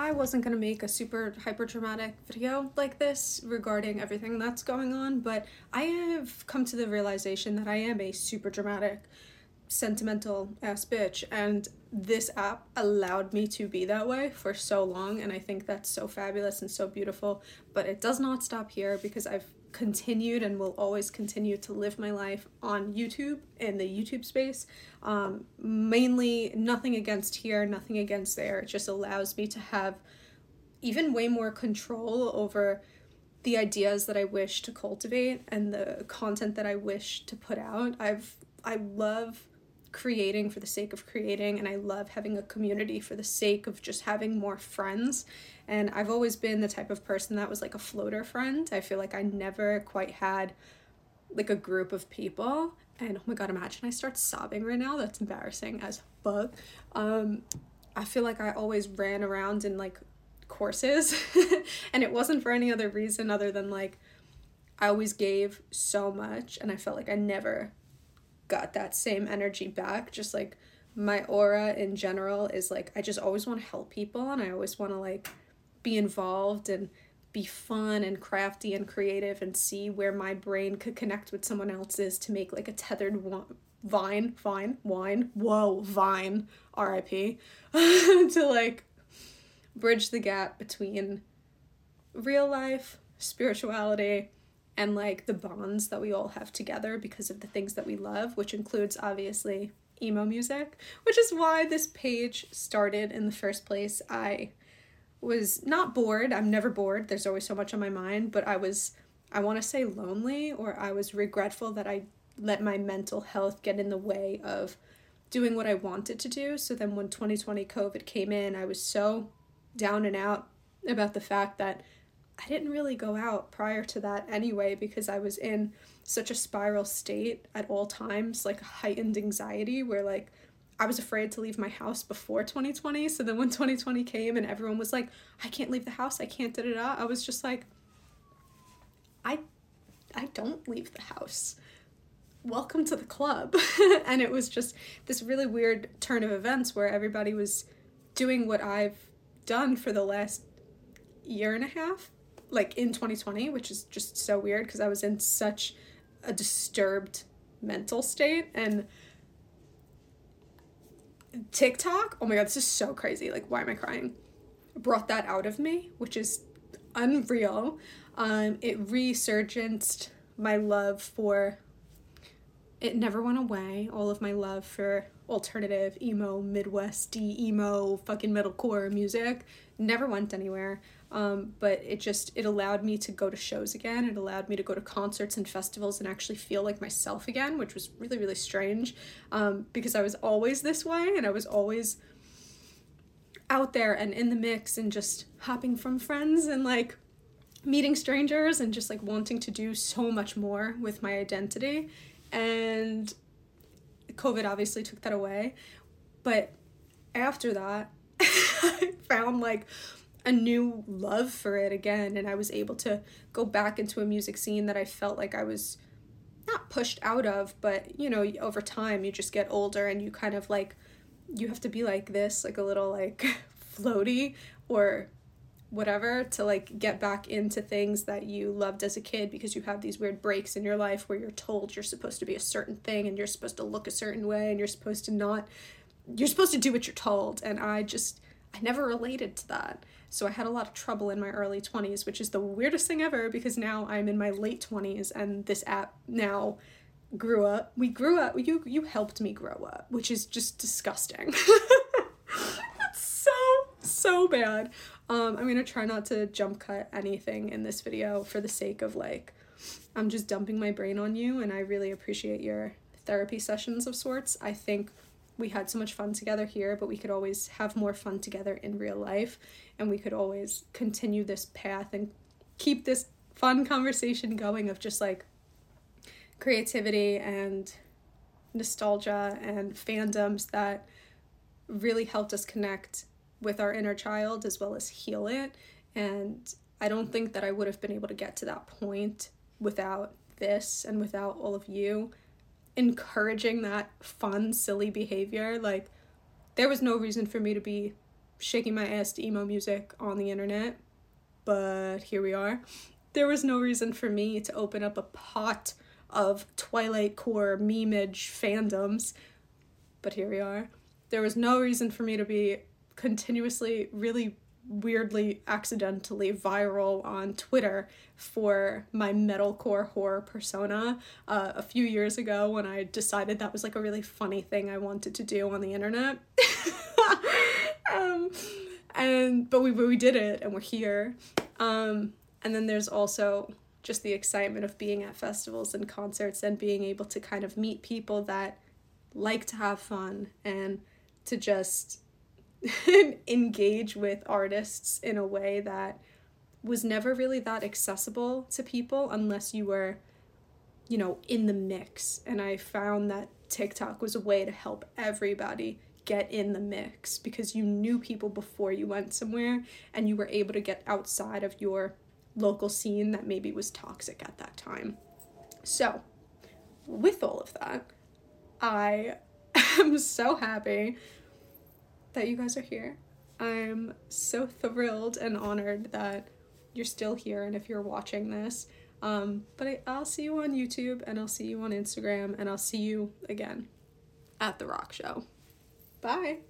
I wasn't going to make a super hyper dramatic video like this regarding everything that's going on, but I have come to the realization that I am a super dramatic, sentimental ass bitch, and this app allowed me to be that way for so long, and I think that's so fabulous and so beautiful. But it does not stop here, because I've continued and will always continue to live my life on YouTube, in the YouTube space. Mainly nothing against here, nothing against there. It just allows me to have even way more control over the ideas that I wish to cultivate and the content that I wish to put out. I love creating for the sake of creating, and I love having a community for the sake of just having more friends. And I've always been the type of person that was like a floater friend. I feel like I never quite had like a group of people. And oh my god, imagine I start sobbing right now. That's embarrassing as fuck. I feel like I always ran around in like courses and it wasn't for any other reason other than like I always gave so much, and I felt like I never got that same energy back. Just like my aura in general is like I just always want to help people, and I always want to like be involved and be fun and crafty and creative and see where my brain could connect with someone else's to make like a tethered vine RIP to like bridge the gap between real life, spirituality, and like the bonds that we all have together because of the things that we love, which includes obviously emo music, which is why this page started in the first place. I was not bored. I'm never bored. There's always so much on my mind, but I want to say lonely, or I was regretful that I let my mental health get in the way of doing what I wanted to do. So then when 2020 COVID came in, I was so down and out about the fact that I didn't really go out prior to that anyway, because I was in such a spiral state at all times, like heightened anxiety, where like I was afraid to leave my house before 2020. So then when 2020 came and everyone was like, I can't leave the house, I can't da-da-da, I was just like, I don't leave the house. Welcome to the club. And it was just this really weird turn of events where everybody was doing what I've done for the last year and a half, like in 2020, which is just so weird because I was in such a disturbed mental state. And TikTok, oh my god, this is so crazy. Like, why am I crying? Brought that out of me, which is unreal. It resurgenced my love for, it never went away, all of my love for alternative, emo, Midwest-y, emo, fucking metalcore music never went anywhere. But it allowed me to go to shows again. It allowed me to go to concerts and festivals and actually feel like myself again, which was really, really strange, because I was always this way, and I was always out there and in the mix and just hopping from friends and like meeting strangers and just like wanting to do so much more with my identity. And COVID obviously took that away. But after that, I found like a new love for it again, and I was able to go back into a music scene that I felt like I was not pushed out of, but you know, over time you just get older and you kind of like, you have to be like this, like a little like floaty or whatever, to like get back into things that you loved as a kid, because you have these weird breaks in your life where you're told you're supposed to be a certain thing and you're supposed to look a certain way and you're supposed to do what you're told. And I never related to that. So I had a lot of trouble in my early 20s, which is the weirdest thing ever, because now I'm in my late 20s and this app now grew up. We grew up. You helped me grow up, which is just disgusting. It's so bad. I'm gonna try not to jump cut anything in this video for the sake of like, I'm just dumping my brain on you, and I really appreciate your therapy sessions of sorts. I think we had so much fun together here, but we could always have more fun together in real life, and we could always continue this path and keep this fun conversation going of just like creativity and nostalgia and fandoms that really helped us connect with our inner child as well as heal it. And I don't think that I would have been able to get to that point without this and without all of you encouraging that fun, silly behavior. Like, there was no reason for me to be shaking my ass to emo music on the internet, but here we are. There was no reason for me to open up a pot of Twilight Core memeage fandoms, but here we are. There was no reason for me to be continuously, really weirdly, accidentally viral on Twitter for my metalcore horror persona a few years ago when I decided that was like a really funny thing I wanted to do on the internet. But we did it, and we're here. And then there's also just the excitement of being at festivals and concerts and being able to kind of meet people that like to have fun and to just engage with artists in a way that was never really that accessible to people unless you were, you know, in the mix. And I found that TikTok was a way to help everybody get in the mix because you knew people before you went somewhere and you were able to get outside of your local scene that maybe was toxic at that time. So, with all of that, I am so happy that you guys are here. I'm so thrilled and honored that you're still here and if you're watching this. But I'll see you on YouTube and I'll see you on Instagram and I'll see you again at The Rock Show. Bye!